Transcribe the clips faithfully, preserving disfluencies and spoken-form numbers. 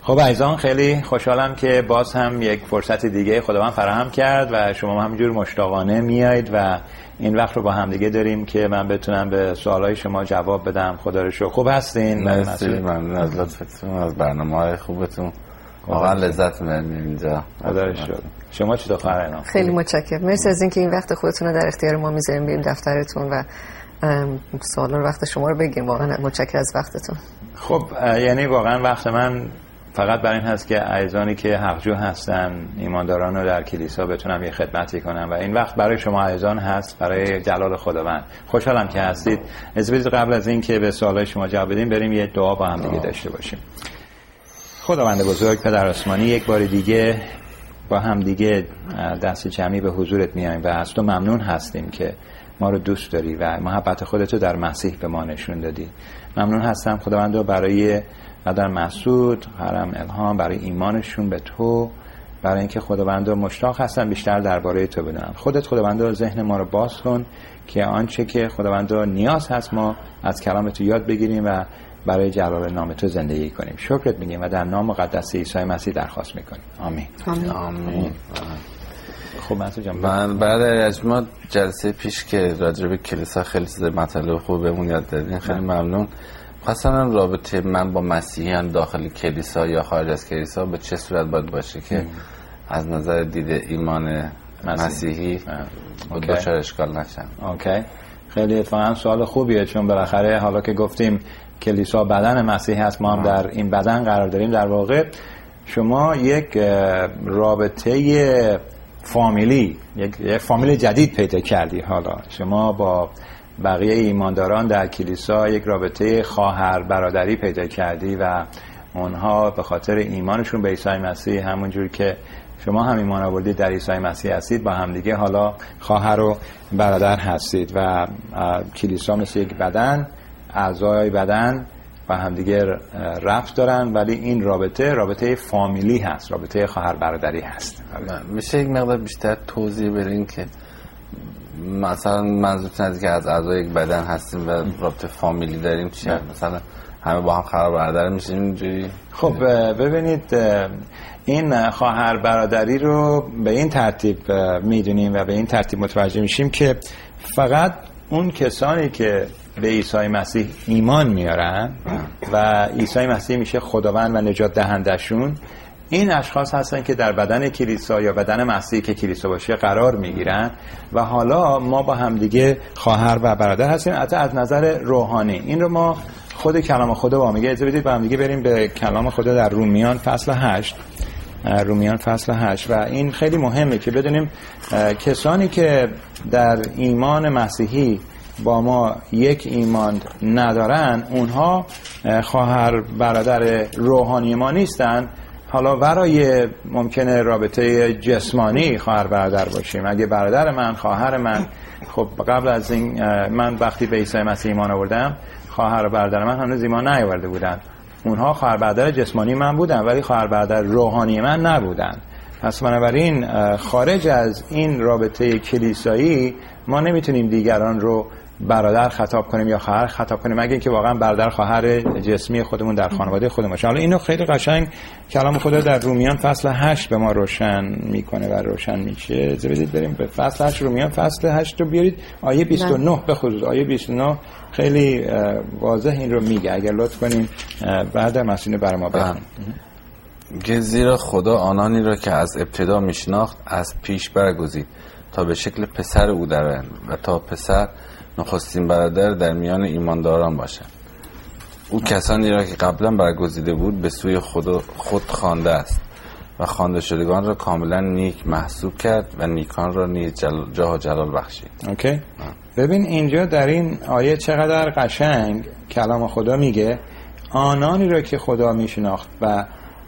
خب عزیزان، خیلی خوشحالم که باز هم یک فرصت دیگه خداوند فراهم کرد و شما همینجور مشتاقانه میایید و این وقت رو با هم دیگه داریم که من بتونم به سوالای شما جواب بدم. خدا رو شکر. خوب هستین؟ مرسی، ممنون از لطفتون، از برنامه‌های خوبتون. واقعا لذت می‌بریم اینجا. خدا رو شکر. شما چطور خبرین؟ خیلی متشکرم. مرسی از اینکه این وقت خودتون رو در اختیار ما می‌ذاریم بریم دفترتون و سوالا رو وقت شما رو بگیم. واقعا متشکرم از وقتتون. خب یعنی واقعا وقت من فقط برای این هست که عزیزانی که حقجو هستن، ایمانداران رو در کلیسا بتونم یه خدمتی کنم و این وقت برای شما عزیزان هست، برای جلال خداوند. خوشحالم که هستید. اجازه بدید قبل از این که به سوالای شما جواب بدیم بریم یه دعا با هم دیگه داشته باشیم. خداوند بزرگ، پدر آسمانی، یک بار دیگه با هم دیگه دست جمعی به حضورت میایم و از تو ممنون هستیم که ما رو دوست داری و محبت خودت رو در مسیح به ما نشون دادی. ممنون هستم خداوند برای قدر مسعود، هرم الهام، برای ایمانشون به تو، برای اینکه خداوند مشتاق هستن بیشتر درباره تو بدونن. خودت خداوند ذهن ما رو باز کن که آنچه که خداوند نیاز هست ما از کلام تو یاد بگیریم و برای جلال نام تو زندگی کنیم. شکرت میگیم و در نام مقدس عیسی مسیح درخواست میکنیم. آمین. آمین. آمین. خب مسعود جان، من بعد از ما جلسه پیش که راجع به کلیسا خیلی چیز مطالب خوب بهمون یاد دادین، خیلی ممنون. خواستم رابطه من با مسیحیان داخل کلیسا یا خارج از کلیسا به چه صورت باید باشه که ام. از نظر دید ایمان مسیحی دچار اشکال نشن. اوکی، خیلی اتفاقا سوال خوبیه، چون بالاخره حالا که گفتیم کلیسا بدن مسیح هست، ما هم در این بدن قرار داریم. در واقع شما یک رابطه فامیلی، یک فامیل جدید پیدا کردی. حالا شما با بقیه ایمانداران در کلیسا یک رابطه خواهر برادری پیدا کردی و اونها به خاطر ایمانشون به عیسی مسیح، همونجور که شما هم ایمان آوردید در عیسی مسیح هستید، با همدیگه حالا خواهر و برادر هستید و کلیسا مثل یک بدن، اعضای بدن با همدیگه ربط دارن، ولی این رابطه رابطه فامیلی هست، رابطه خواهر برادری هست. میشه یک مقدار بیشتر توضیح بدین که مثلا منظورتون از که از اعضای یک بدن هستیم و رابطه فامیلی داریم چیه؟ مثلا همه با هم خواهر برادر میشیم اینجوری؟ خب ببینید، این خواهر برادری رو به این ترتیب میدونیم و به این ترتیب متوجه میشیم که فقط اون کسانی که به عیسی مسیح ایمان میارن و عیسی مسیح میشه خداوند و نجات دهندشون، این اشخاص هستن که در بدن کلیسا یا بدن مسیحی که کلیسا باشه قرار میگیرن و حالا ما با همدیگه خواهر و برادر هستیم. حتی از نظر روحانی این رو ما خود کلام خدا با میگه. اجازه بدید با همدیگه بریم به کلام خدا در رومیان فصل هشت. رومیان فصل هشت و این خیلی مهمه که بدونیم کسانی که در ایمان مسیحی با ما یک ایمان ندارن، اونها خواهر برادر روحانی ما نیستن. حالا برای ممکنه رابطه جسمانی خواهر برادر باشیم. اگه برادر من، خواهر من، خب قبل از این من وقتی به عیسی مسیح ایمان آوردم، خواهر و برادر من هنوز ایمان نیاورده بودن. اونها خواهر برادر جسمانی من بودن ولی خواهر برادر روحانی من نبودن. پس بنابراین خارج از این رابطه کلیسایی ما نمیتونیم دیگران رو برادر خطاب کنیم یا خواهر خطاب کنیم، مگه اینکه واقعا برادر خواهر جسمی خودمون در خانواده خودمون باشه. حالا اینو خیلی قشنگ کلام خدا در رومیان فصل هشت به ما روشن میکنه و روشن میشه. اجازه بدید بریم به فصل هشت. رومیان فصل هشت رو بیارید، آیه بیست و نه به خصوص آیه بیست و نه خیلی واضح این رو میگه. اگر لطف کنین بعد مسئله برای ما بخونید. که زیرا خدا آنانی را که از ابتدا میشناخت از پیش برگزید تا به شکل پسر او درآیند و تا پسر نخستین برادر در میان ایمانداران باشد. او کسانی را که قبلا برگزیده بود به سوی خود خود خوانده است و خوانده شدگان را کاملا نیک محسوب کرد و نیکان را نیز جل... جاه و جلال بخشید. اوکی. آه. ببین اینجا در این آیه چقدر قشنگ کلام خدا میگه آنانی را که خدا میشناخت و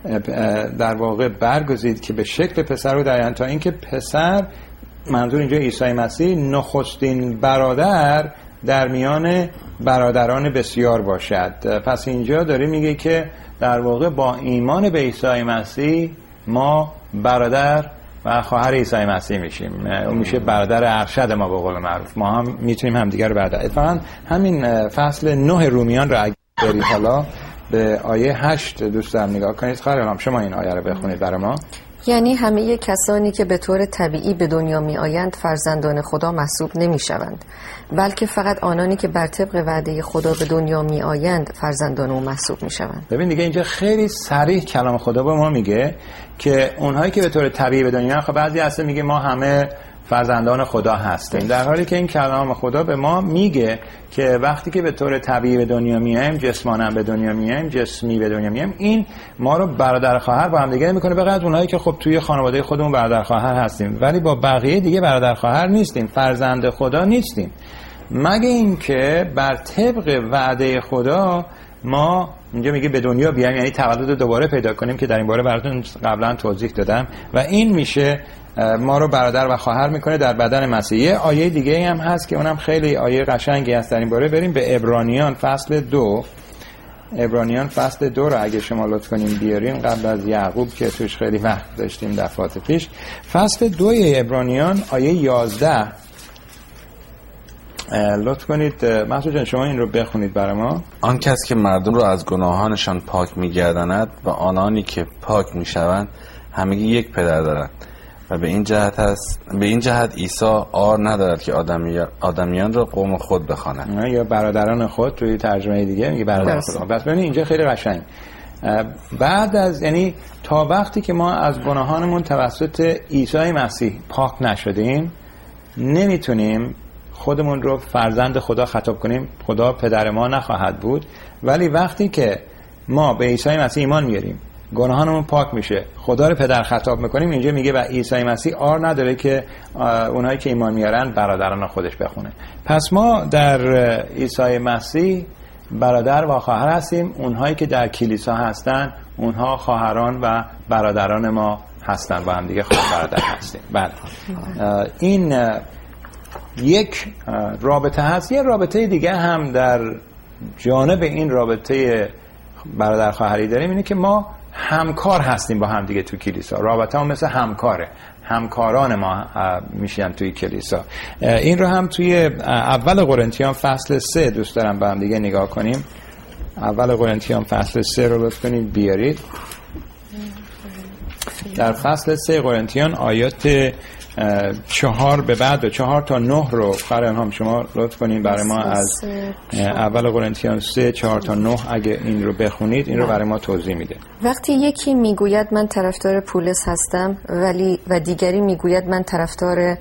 در واقع برگزید که به شکل پسر رو درآیند، تا اینکه پسر، منظور اینجا عیسی مسیح، نخستین برادر در میان برادران بسیار باشد. پس اینجا داره میگه که در واقع با ایمان به عیسی مسیح ما برادر و خواهر عیسی مسیح میشیم. اون میشه برادر ارشد ما به قول معروف. ما هم میتونیم همدیگر رو برادر. اتفاقا همین فصل نه رومیان رو اگه برید حالا به آیه هشت دوست دارم نگاه کنید. خواهرام شما این آیه رو بخونید برای ما. یعنی همه کسانی که به طور طبیعی به دنیا می آیند فرزندان خدا محسوب نمی شوند، بلکه فقط آنانی که بر طبق وعده خدا به دنیا می آیند فرزندان او محسوب می شوند. ببین دیگه اینجا خیلی صریح کلام خدا به ما میگه که اونهایی که به طور طبیعی به دنیا، خب بعضی اصلا میگه ما همه فرزندان خدا هستیم، در حالی که این کلام خدا به ما میگه که وقتی که به طور طبیعی به دنیا میایم، جسمانم به دنیا میایم، جسمی به دنیا میایم، این ما رو برادر خواهر با هم دیگه نمیکنه، بغیر اونایی که خب توی خانواده خودمون برادر خواهر هستیم، ولی با بقیه دیگه برادر خواهر نیستیم، فرزند خدا نیستیم، مگه اینکه بر طبق وعده خدا ما اینجا میگه به دنیا بیایم، یعنی تولد دوباره پیدا کنیم که در این باره براتون قبلا توضیح دادم، و این میشه ما رو برادر و خواهر میکنه در بدن مسیح. یه آیه دیگه هم هست که اونم خیلی آیه قشنگی هست در این باره. بریم به عبرانیان فصل دو. عبرانیان فصل دو رو اگه شما لطف کنیم بیارین قبل از یعقوب که توش خیلی وقت داشتیم دفعات پیش. فصل دوی عبرانیان آیه یازده لطف کنید محسود جان شما این رو بخونید برای ما. آن کس که مردم رو از گناهانشان پاک می‌گرداند و آنانی که پاک می‌شوند همگی یک پدر دارند و به این جهت است به این جهت عیسی عار ندارد که آدمی آدمیان را قوم خود بخواند، یا برادران خود. توی ترجمه دیگه میگه برادران خود. بس ببینید اینجا خیلی قشنگ، بعد از یعنی تا وقتی که ما از گناهانمون توسط عیسی مسیح پاک نشدیم نمیتونیم خودمون رو فرزند خدا خطاب کنیم، خدا پدر ما نخواهد بود. ولی وقتی که ما به عیسی مسیح ایمان میاریم، گناهانمون پاک میشه، خدا رو پدر خطاب میکنیم، اینجا میگه و عیسی مسیح عار نداره که اونهایی که ایمان میارن برادران خودش بخونه. پس ما در عیسی مسیح برادر و خواهر هستیم، اونهایی که در کلیسا هستن اونها خواهران و برادران ما هستن، با هم دیگه خواهر برادر هستیم. بله این یک رابطه هست. یه رابطه دیگه هم در جانب این رابطه برادر خواهری داریم، اینه که ما همکار هستیم با هم دیگه تو کلیسا. رابطه هم مثل همکاره، همکاران ما میشن توی کلیسا. این رو هم توی اول قرنتیان فصل سه دوست دارم با هم دیگه نگاه کنیم. اول قرنتیان فصل سه رو لطف کنید بیارید. در فصل سه قرنتیان آیات چهار به بعد و چهار تا نه رو قرآن هم شما لطف کنید برای ما از اول قرنتیان سه چهار تا نه اگه این رو بخونید این رو برای ما توضیح میده. وقتی یکی میگوید من طرفدار پولس هستم ولی و دیگری میگوید من طرفدار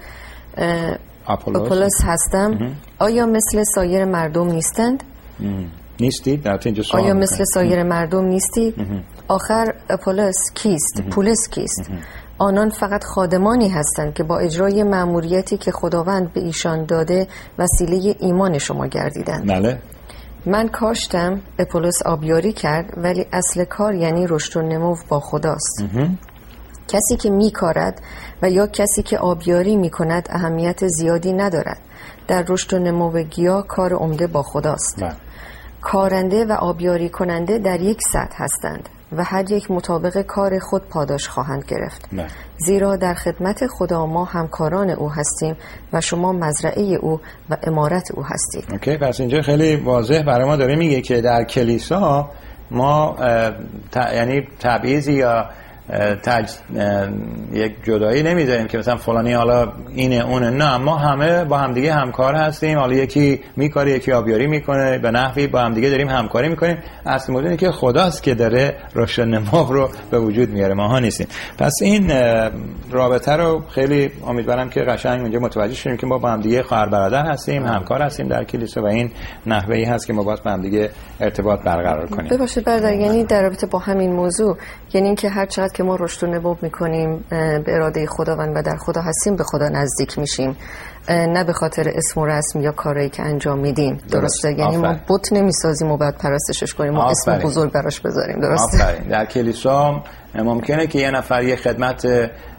آپولوس هستم، آیا مثل سایر مردم نیستند؟ نیستید؟ آیا مثل سایر مردم نیستید؟ آخر آپولوس کیست؟ پولس کیست؟ آنان فقط خادمانی هستند که با اجرای مأموریتی که خداوند به ایشان داده وسیله ایمان شما گردیدند. بله. من کاشتم، آپولوس آبیاری کرد، ولی اصل کار یعنی رشد و نمو با خداست. کسی که میکارد و یا کسی که آبیاری میکند اهمیت زیادی ندارد. در رشد و نمو گیاه کار عمده با خداست. بله. کارنده و آبیاری کننده در یک سطح هستند و هر یک مطابق کار خود پاداش خواهند گرفت. نه. زیرا در خدمت خدا ما همکاران او هستیم و شما مزرعه او و امارت او هستید. اوکی، پس اینجا خیلی واضح برای ما داره میگه که در کلیسا ما ت... یعنی تبعیضی یا تج... یک جدایی نمیذاریم که مثلا فلانی حالا اینه اونه، نه، ما همه با همدیگه همکار هستیم. حالا یکی میکاره یکی آبیاری میکنه، به نحوی با همدیگه داریم همکاری میکنیم. اصل موضوع اینه که خداست که داره رشد و نمو رو به وجود میاره، ماها نیستیم. پس این رابطه رو خیلی امیدوارم که قشنگ اونجا متوجه شدیم که ما با همدیگه خواهر برادر هستیم، همکار هستیم در کلیسا و این نحوهی هست که ما باید با همدیگه ارتباط برقرار کنیم. ببخشید برادر، یعنی در رابطه با همین موضوع، یعنی اینکه هر چقدر که ما رشد و نمو میکنیم به اراده خداوند و در خدا هستیم به خدا نزدیک میشیم، نه به خاطر اسم و رسم یا کاری که انجام میدیم. درسته؟ یعنی ما بت نمیسازیم و بعد پرستشش کنیم، ما اسم بزرگ براش بذاریم. درسته؟ آفرین. در کلیسا ممکنه که یه نفر یه خدمت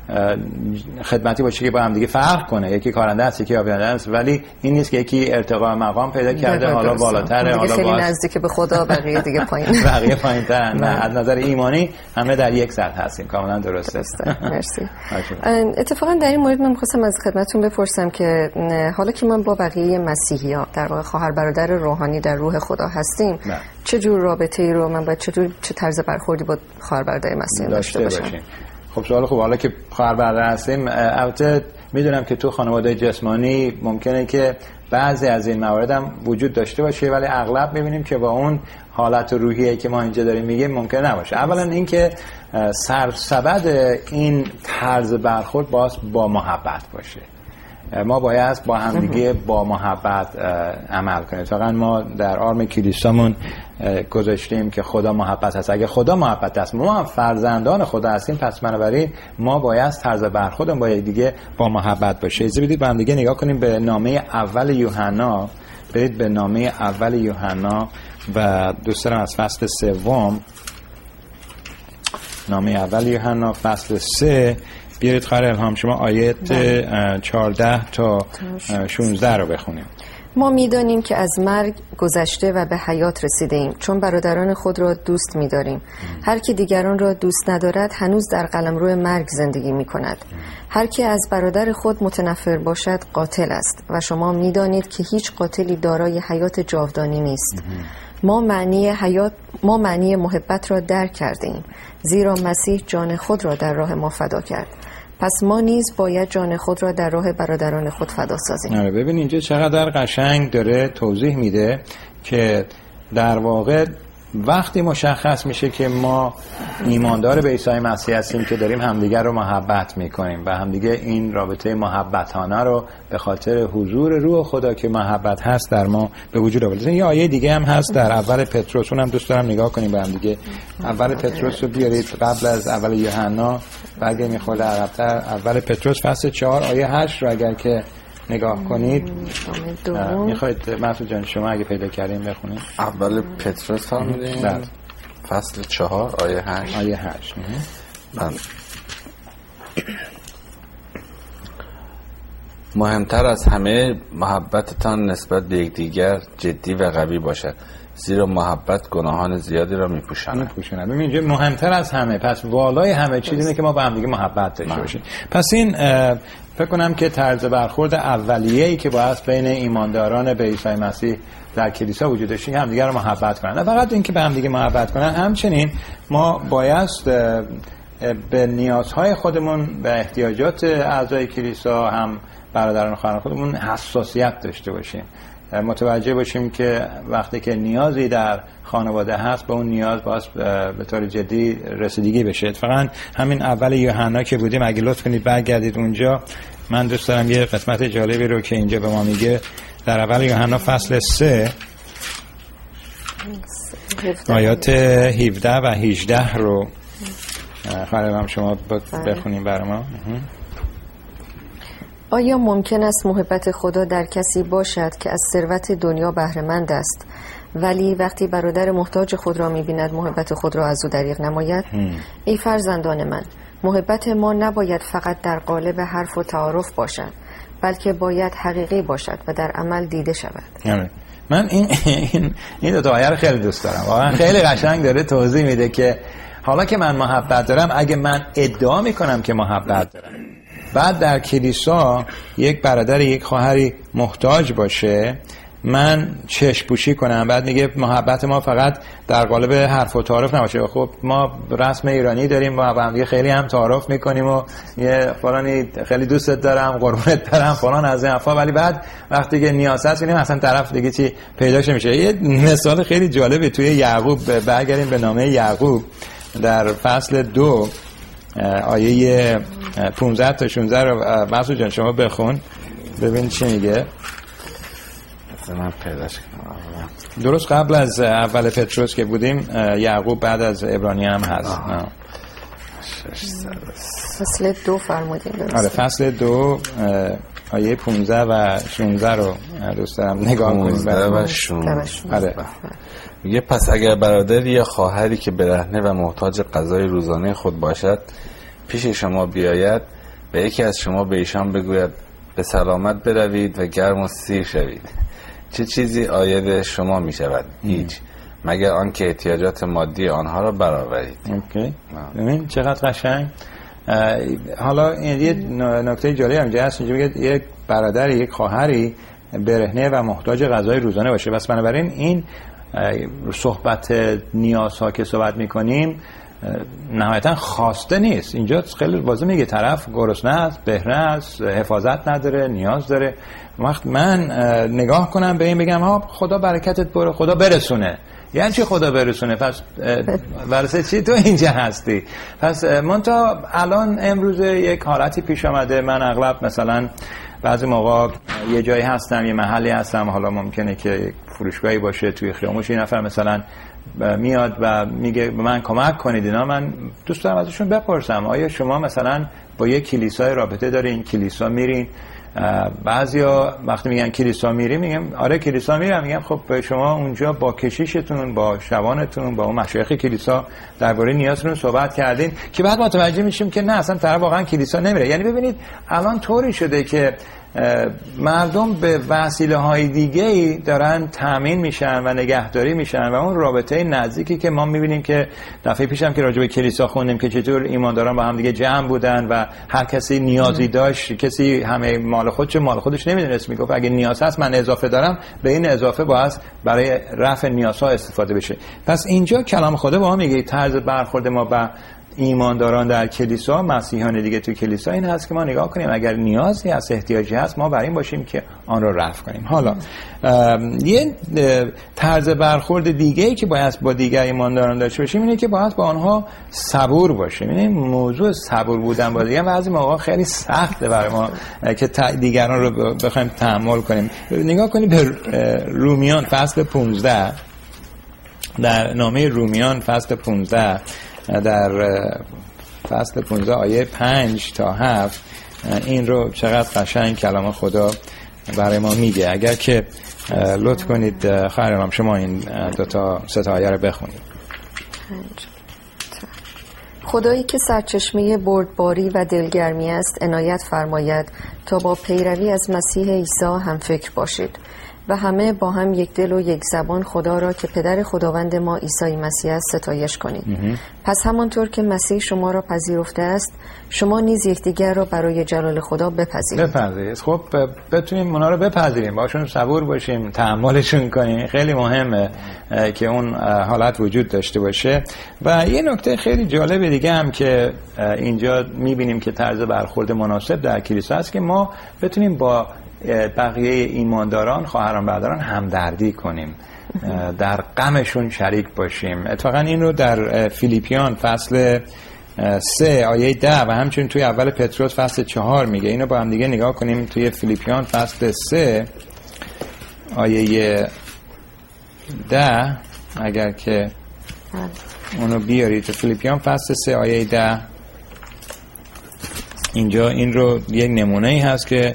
خدمتی باشه که با هم دیگه فرق کنه، یکی کارنده است یکی آبیانده است، ولی این نیست که یکی ارتقا مقام پیدا کرده حالا بالاتره، حالا خیلی نزدیک به خدا، بقیه دیگه پایین بقیه پایین‌تر. نه، از نظر ایمانی همه در یک سطح هستیم. کاملا درسته. مرسی. اتفاقا در این مورد من می‌خواستم از خدمتتون بپرسم که حالا که من با بقیه مسیحی‌ها در واقع خواهر برادر روحانی در روح خدا هستیم، نه. چه جور رابطه‌ای رو من باید چطور چه طرز برخوردی با خواهر برادر مسیحی داشته باشم؟ خب سوال خوب. حالا که خواهر برادر هستیم، البته میدونم که تو خانواده جسمانی ممکنه که بعضی از این موارد هم وجود داشته باشه، ولی اغلب میبینیم که با اون حالت روحیه‌ای که ما اینجا داریم میگیم ممکن نباشه. اولا اینکه سرسبد این طرز برخورد باز با محبت باشه. ما باید با همدیگه با محبت عمل کنیم. فقط ما در آرم کلیسامون گذاشتیم که خدا محبت هست. اگه خدا محبت هست، ما هم فرزندان خدا هستیم، پس بنابراین ما باید طرز برخوردمون با یکدیگه با محبت باشه. اجازه بدید با همدیگه نگاه کنیم به نامه اول یوحنا. برید به نامه اول یوحنا و دوست دارم از فصل سوم، نامه اول یوحنا فصل سه، بیارید خواهر الهام شما آیت چهارده تا شانزده رو بخونیم. ما می‌دانیم که از مرگ گذشته و به حیات رسیده ایم، چون برادران خود را دوست می‌داریم. هر کی دیگران را دوست ندارد هنوز در قلمرو مرگ زندگی می‌کند. هر کی از برادر خود متنفر باشد قاتل است و شما می‌دانید که هیچ قاتلی دارای حیات جاودانی نیست. ما معنی حیات ما معنی محبت را درک کردیم، زیرا مسیح جان خود را در راه ما فدا کرد. پس ما نیز باید جان خود را در راه برادران خود فدا سازیم. آره، ببین اینجا چقدر قشنگ داره توضیح میده که در واقع وقتی مشخص میشه که ما ایماندار به عیسی مسیح هستیم که داریم همدیگر رو محبت میکنیم و همدیگه این رابطه محبتانه رو به خاطر حضور روح خدا که محبت هست در ما به وجود آورده. یه آیه دیگه هم هست در اول پتروس، اونم دوست دارم نگاه کنیم با هم دیگه. اول پتروس رو بیارید قبل از اول یوحنا، اگه میخواد عقب‌تر. اول پتروس فصل چهار آیه هشت رو اگر که نگاه کنید، میخواید مسعود جان شما اگه پیدا کردین بخونید. اول پتروس فرمودین فصل چهار آیه هشت. آیه هشت. من مهمتر از همه محبتتان نسبت به یکدیگر جدی و قوی باشد، زیرا محبت گناهان زیادی را میپوشاند. میپوشاند. ببین اینجا مهمتر از همه، پس والای همه چیز اینه که ما با هم دیگه محبت داشته باشیم. پس این فکر کنم که طرز برخورد اولیه‌ای که باید بین ایمانداران به عیسی مسیح در کلیسا وجود داشته، هم دیگه رو محبت کنن. نه فقط این که به هم دیگه محبت کنن، همچنین ما باید به نیازهای خودمون، به احتیاجات اعضای کلیسا، هم برادران و خواهران خودمون حساسیت داشته باشیم. متوجه باشیم که وقتی که نیازی در خانواده هست به اون نیاز باید به طور جدی رسیدگی بشه. فقط همین اول یوحنا که بودیم اگه لطف کنید برگردید اونجا. من دوست دارم یه قسمت جالبی رو که اینجا به ما میگه در اول یوحنا فصل سه آیات هفده و هجده رو خواهرم شما بخونیم برای ما. آیا ممکن است محبت خدا در کسی باشد که از ثروت دنیا بهره مند است، ولی وقتی برادر محتاج خود را می‌بیند محبت خود را از او دریغ نماید؟ ای فرزندان من، محبت ما نباید فقط در قالب حرف و تعارف باشد، بلکه باید حقیقی باشد و در عمل دیده شود. من این این این دو تا آیه رو خیلی دوست دارم. واقعا خیلی قشنگ داره توضیح میده که حالا که من محبت دارم، اگه من ادعا میکنم که محبت دارم، بعد در کلیسا یک برادر یک خواهری محتاج باشه، من چشم پوشی کنم، بعد میگه محبت ما فقط در قالب حرف و تعارف نباشه. خب ما رسم ایرانی داریم، با هم خیلی هم تعارف میکنیم و یه فلانی خیلی دوستت دارم، قربونت برم، فلان از این حرفا، ولی بعد وقتی که نیاز هست میبینیم اصلا طرف دیگه چی پیداش نمیشه. یه مثال خیلی جالبه توی یعقوب، برگردیم به نامه یعقوب در فصل دو آیه پانزده تا شانزده رو مسعود جان شما بخون ببین چی میگه. من پیداش کنم. درست قبل از اول پتروس که بودیم، یعقوب بعد از عبرانی هم هست. فصل دو فرمودیم درست. آره فصل دو آیه پانزده و شانزده رو دوست دارم نگاه کنیم. پانزده و شانزده. آره. میگه پس اگر برادری یا خواهری که برهنه و محتاج غذای روزانه خود باشد پیش شما بیاید، و یکی از شما به ایشان بگوید به سلامت بروید و گرم و سیر شوید، چه چیزی عاید شما می شود؟ هیچ، مگر آنکه احتیاجات مادی آنها را برآورید. اوکی. ببین چقدر قشنگ. حالا این یه نکته جالبی هم هست، اینجا میگه یک برادر یک خواهری برهنه و محتاج غذای روزانه باشه. بس بنابراین این صحبت نیازها که صحبت میکنیم نهایتا خواسته نیست. اینجا خیلی واضح میگه طرف گرسنه است، بهره است، حفاظت نداره، نیاز داره. وقت من نگاه کنم به این بگم ها خدا برکتت بره، خدا برسونه، یعنی چی خدا برسونه؟ پس برسه چی تو اینجا هستی؟ پس من تا الان امروز یک حالتی پیش آمده، من اغلب مثلا بعضی موقع یه جایی هستم، یه محلی هستم، حالا ممکنه که فروشگاهی باشه توی خیاموش، این نفر مثلا میاد و میگه به من کمک کنید اینا، من دوست دارم ازشون بپرسم آیا شما مثلا با یک کلیسای رابطه دارین، کلیسا میرین؟ بعضیا وقتی میگن کلیسا میریم میگم آره کلیسا میرم، میگم خب شما اونجا با کشیشتون، با شبانتون، با اون مشایخ کلیسا درباره نیازتون صحبت کردین؟ که بعد متوجه میشیم که نه اصلا طرف واقعا کلیسا نمیره. یعنی ببینید الان طوری شده که مردم به وسیله های دیگه‌ای دارن تامین میشن و نگهداری میشن و اون رابطه نزدیکی که ما میبینیم که دفعه پیشم که راجع به کلیسا خوندیم که چطور ایمانداران با هم دیگه جمع بودن و هر کسی نیازی داشت، کسی همه مال خودش مال خودش نمیدونست، میگفت اگه نیاز هست من اضافه دارم، به این اضافه باید برای رفع نیازها استفاده بشه. پس اینجا کلام خدا با ما میگه طرز برخورد ما با ایمانداران در کلیسا، مسیحیان دیگه تو کلیسا این هست که ما نگاه کنیم اگر نیازی هست، احتیاجی هست، ما بر این باشیم که آن رو رفع کنیم. حالا یه طرز برخورد دیگه‌ای که باید با دیگر ایمانداران داشته باشیم اینه که باید با آنها صبور باشیم. این موضوع صبور بودن با دیگران بعضی موقع خیلی سخته برای ما که دیگران رو بخوایم تحمل کنیم. نگاه کنیم به رومیان فصل پانزده، در نامه رومیان فصل پانزده، در فصل پانزده آیه پنج تا هفت این رو چقدر قشنگ کلام خدا برای ما میگه. اگر که لطف کنید خواهر امام شما این دو تا سه تا آیه رو بخونید. خدایی که سرچشمه بردباری و دلگرمی است عنایت فرماید تا با پیروی از مسیح عیسی هم فکر باشید و همه با هم یک دل و یک زبان خدا را که پدر خداوند ما عیسی مسیح است ستایش کنید. مهم. پس همانطور که مسیح شما را پذیرفته است شما نیز یکدیگر را برای جلال خدا بپذیرید. بپذیرید. خب بتونیم اونا رو بپذیریم، باشون صبور باشیم، تحملشون کنیم. خیلی مهمه که اون حالت وجود داشته باشه. و یه نکته خیلی جالب دیگه هم که اینجا میبینیم که طرز برخورد مناسب در کلیسا است که ما بتونیم با بقیه ایمانداران، خواهران برادران همدردی کنیم، در غمشون شریک باشیم. اتفاقا این رو در فیلیپیان فصل سه آیه ده و همچنین توی اول پتروس فصل چهار میگه. اینو با هم دیگه نگاه کنیم. توی فیلیپیان فصل سه آیه ده اگر که اونو بیارید، تو فیلیپیان فصل سه آیه ده اینجا این رو یک نمونه ای هست که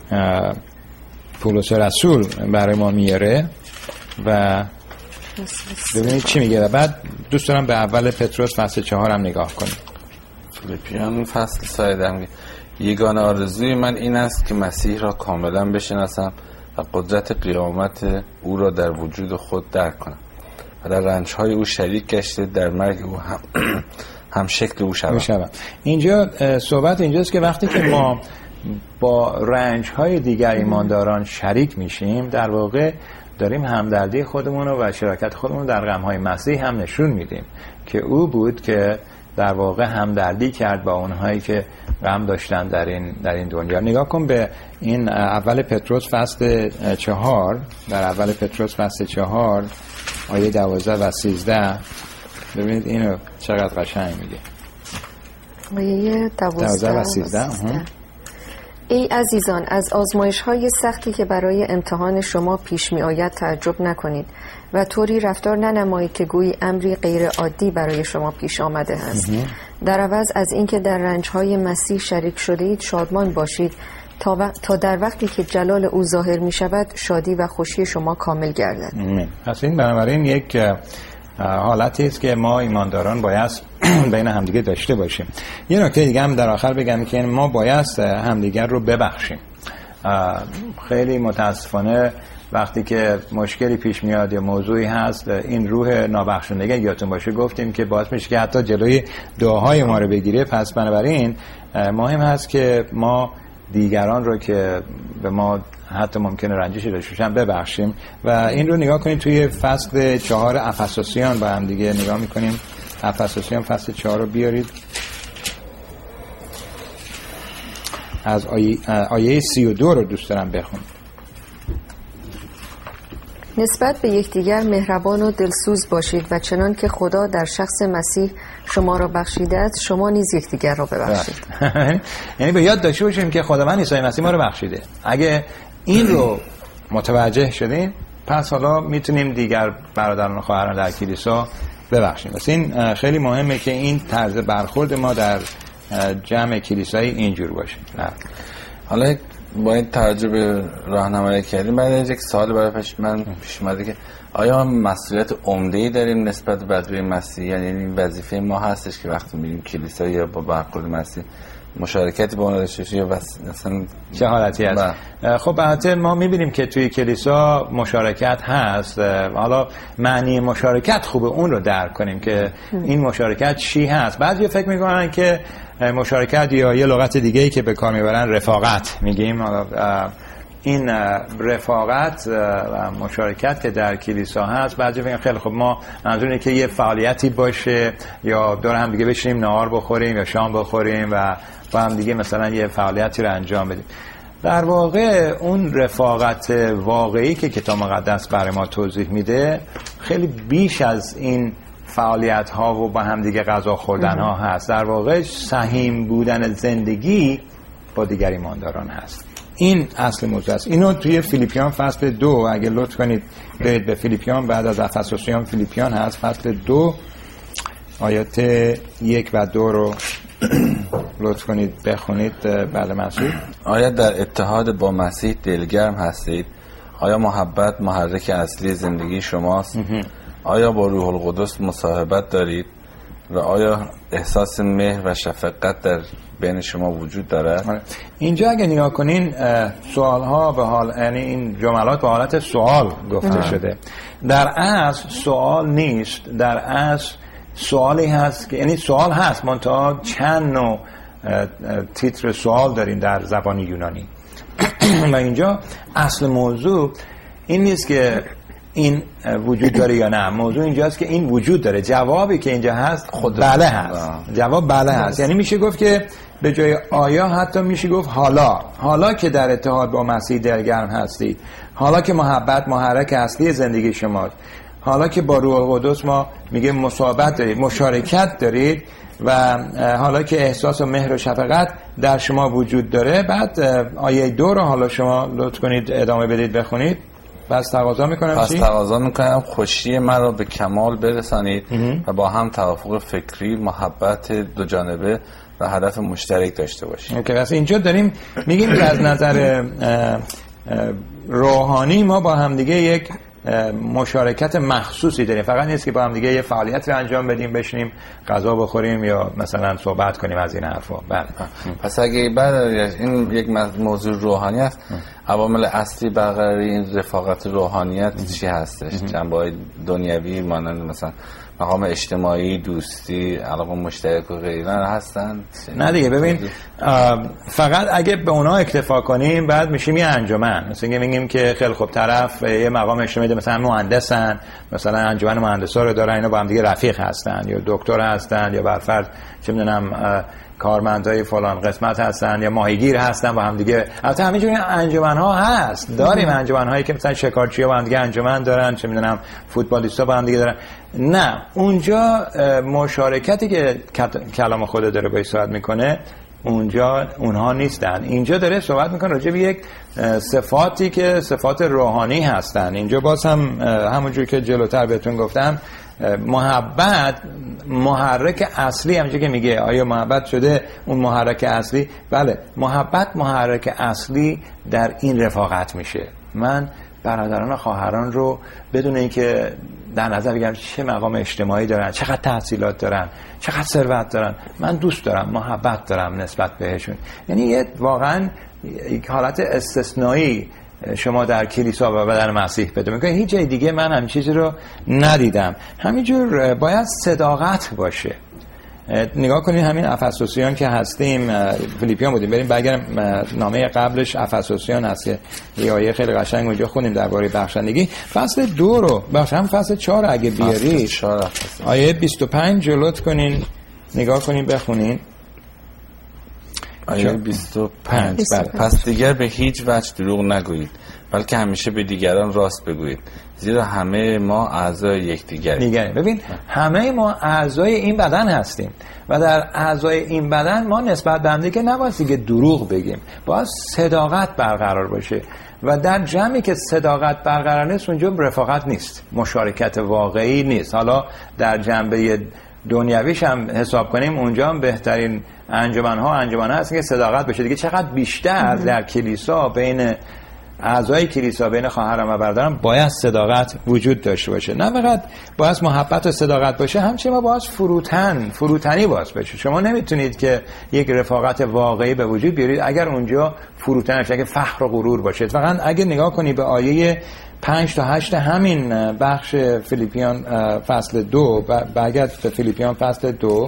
پولس رسول برای ما میاره و ببینید چی میگه. و بعد دوست دارم به اول پتروس فصل چهار هم نگاه کنیم. فیلیپیان فصل سه میگه یگانه آرزوی من این است که مسیح را کاملا بشناسم و قدرت قیامت او را در وجود خود درک کنم و در رنجهای او شریک گشته در مرگ او هم هم شکل او شوم. اینجا صحبت اینجاست که وقتی که ما با رنج‌های دیگر ایمانداران شریک میشیم در واقع داریم همدردی خودمون و شراکت خودمون در غم‌های مسیح هم نشون میدیم که او بود که در واقع همدردی کرد با اونهایی که غم داشتن در این در این دنیا. نگاه کن به این اول پتروس فصل چهار، در اول پتروس فصل چهار آیه دوازده و سیزده ببینید اینو چقدر قشنگ میگه. آیه دوازده و سیزده. ای عزیزان، از آزمایش‌های سختی که برای امتحان شما پیش می آید تعجب نکنید و طوری رفتار ننمایید که گویی امری غیر عادی برای شما پیش آمده است. در عوض از اینکه در رنج‌های مسیح شریک شده اید شادمان باشید تا, و... تا در وقتی که جلال او ظاهر می شود شادی و خوشی شما کامل گردد. پس این بنابراین یک حالتی است که ما ایمانداران باید بین همدیگه داشته باشیم. یه نکته دیگه هم در آخر بگم که ما باید همدیگر رو ببخشیم. خیلی متاسفانه وقتی که مشکلی پیش میاد یا موضوعی هست، این روح نابخشندگی یادتون باشه گفتیم که باعث میشه که حتی جلوی دعاهای ما رو بگیره. پس بنابراین مهم هست که ما دیگران رو که به ما حتی ممکنه رنجشی داشته باشن ببخشیم. و این رو نگاه کنید توی فصل چهار افسوسیان با هم دیگه نگاه میکنیم. افسوسیان فصل چهار رو بیارید از آیه, آیه سی و دو رو دوست دارم بخونم. نسبت به یکدیگر مهربان و دلسوز باشید و چنان که خدا در شخص مسیح شما را بخشیده است شما نیز یکدیگر را ببخشید. یعنی به یاد داشته باشیم که خداوند عیسی مسیح ما رو بخشیده. اگه این رو متوجه شدیم پس حالا میتونیم دیگر برادران و خواهران در کلیسا ببخشیم. پس این خیلی مهمه که این طرز برخورد ما در جمع کلیسایی اینجور باشه. حالا با این تجربه راهنمایی کردیم، بعد یک سوال برای پیش من پیش اومده که آیا مسئولیت عمده‌ای داریم نسبت به بدوی مسیح؟ یعنی این وظیفه ما هستش که وقتی میریم کلیسا یا با برخورد مسیح مشارکتی با اون داشته باشیم یا مثلا چه حالتی هست؟ خب البته ما میبینیم که توی کلیسا مشارکت هست. حالا معنی مشارکت خوبه اون رو درک کنیم که این مشارکت چی هست. بعضی فکر میکنن که مشارکت یا یه لغت دیگه‌ای که به کار میبرن رفاقت میگیم. این رفاقت و مشارکت که در کلیسا هست بعضی فکر خیلی خب ما منظور اینه که یه فعالیتی باشه یا دور هم دیگه بشینیم نهار بخوریم یا شام بخوریم و با هم دیگه مثلا یه فعالیتی رو انجام بدیم. در واقع اون رفاقت واقعی که کتاب مقدس برای ما توضیح میده خیلی بیش از این فعالیت ها و با هم دیگه غذا خوردن ها هست. در واقع سهیم بودن زندگی با دیگر ایمانداران هست. این اصل موضوع است. اینو توی فیلیپیان فصل دو اگه لطف کنید برید به فیلیپیان، بعد از افسوسیان فیلیپیان هست، فصل دو آیات یک و دو رو لطف کنید بخونید. بله مسعود. آیا در اتحاد با مسیح دلگرم هستید؟ آیا محبت محرک اصلی زندگی شماست؟ آیا با روح القدس مصاحبت دارید؟ و آیا احساس مهر و شفقت در بین شما وجود دارد؟ اینجا اگه نگاه کنین سوال ها به حال، یعنی این جملات به حالت سوال گفته اه. شده. در اصل سوال نیست، در اصل سوالی هست که یعنی سوال هست منتها چند نوع تیتر سوال داریم در زبان یونانی. و اینجا اصل موضوع این نیست که این وجود داره یا نه، موضوع اینجاست که این وجود داره. جوابی که اینجا هست خود بله هست. جواب بله هست. یعنی میشه گفت که به جای آیا حتی میشه گفت حالا حالا که در اتحاد با مسیح دلگرم هستید، حالا که محبت محرک اصلی زندگی شماست، حالا که با روح القدس ما میگه مصاحبت دارید، مشارکت دارید و حالا که احساس و مهر و شفقت در شما وجود داره. بعد آیه دو رو حالا شما لطف کنید ادامه بدید بخونید. پس تقاضا میکنم پس تقاضا میکنم خوشی من را به کمال برسانید و با هم توافق فکری، محبت دو جانبه و هدف مشترک داشته باشید. اوکی، پس اینجا داریم میگیم که از نظر روحانی ما با هم دیگه یک مشارکت مخصوصی داریم. فقط نیست که با هم دیگه یه فعالیت رو انجام بدیم، بشینیم غذا بخوریم یا مثلا صحبت کنیم از این حرفا. بله. پس اگه بعد این یک موضوع روحانی است، عوامل اصلی برقراری این رفاقت روحانیت چی هستش؟ جنبه‌های دنیوی مانند مثلا مقام اجتماعی، دوستی، علاقه مشترک و غیره هستن؟ نه دیگه، ببین فقط اگه به اونا اکتفا کنیم بعد میشیم یه انجمن. مثلا میگیم که خیلی خوب طرف یه مقام اجتماعی مثلا مهندسن، مثلا انجمن مهندسا رو دارن، اینا با هم دیگه رفیق هستن یا دکتر هستن یا برفرض چه میدونم کارمندای فلان قسمت هستن یا ماهیگیر هستن با هم دیگه. البته همینجوری انجمن ها هست، داریم انجمن هایی که مثلا شکارچی‌ها با هم دیگه انجمن دارن، چه میدونم فوتبالیستا با هم دیگه دارن. نه، اونجا مشارکتی که کلام خدا داره باهاش صحبت میکنه اونجا اونها نیستن. اینجا داره صحبت میکنه راجع به یک صفاتی که صفات روحانی هستن. اینجا باز هم همونجور که جلوتر بهتون گفتم محبت محرک اصلی، همونجور که میگه آیا محبت شده اون محرک اصلی؟ بله، محبت محرک اصلی در این رفاقت میشه. من برادران و خواهران رو بدون اینکه در نظر بگیرم چه مقام اجتماعی دارن، چقدر تحصیلات دارن، چقدر ثروت دارن، من دوست دارم، محبت دارم نسبت بهشون. یعنی یه واقعا یک حالت استثنایی شما در کلیسا و بدن مسیح پیدا می‌کنید. هیچ جای دیگه من همین چیزی رو ندیدم. همینجور باید صداقت باشه. نگاه کنید همین افسوسیان که هستیم، فیلیپیان بودیم، بریم برگردیم نامه قبلش افسوسیان هست، یه آیه خیلی قشنگ اونجا خوندیم درباره بخشندگی. فصل دو رو بخش هم فصل چهار اگه بیارید آیه بیست و پنج جلوت کنین، نگاه کنین بخونین. آیه بیست و پنج پس دیگر به هیچ وجه دروغ نگویید، بلکه همیشه به دیگران راست بگویید، زیرا همه ما اعضای یکدیگریم. ببین همه ما اعضای این بدن هستیم و در اعضای این بدن ما نسبت به هم دیگه نباید دیگه دروغ بگیم، باید صداقت برقرار باشه و در جمعی که صداقت برقرار نیست اونجا رفاقت نیست، مشارکت واقعی نیست. حالا در جنبه دنیویش هم حساب کنیم اونجا هم بهترین انجمن‌ها انجمن‌ها هستن که صداقت بشه دیگه. چقدر بیشتر در کلیسا بین اعضای کلیسا، بین خواهران و برادران باید صداقت وجود داشته باشه. نه فقط باید محبت و صداقت باشه، همچنین ما باید فروتن فروتنی باید باشه. شما نمیتونید که یک رفاقت واقعی به وجود بیارید اگر اونجا فروتن باشه، اگه فخر و غرور باشه. فقط اگه نگاه کنی به آیه پنج تا هشت همین بخش فیلیپیان فصل دو، برگرد به فیلیپیان فصل دو،